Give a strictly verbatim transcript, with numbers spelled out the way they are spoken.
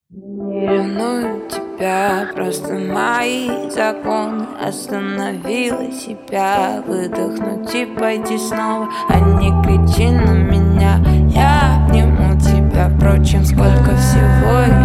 Не ревную тебя, просто мои законы. Остановила себя, выдохнуть и пойти снова. А не кричи на меня, я обниму тебя. Впрочем, сколько всего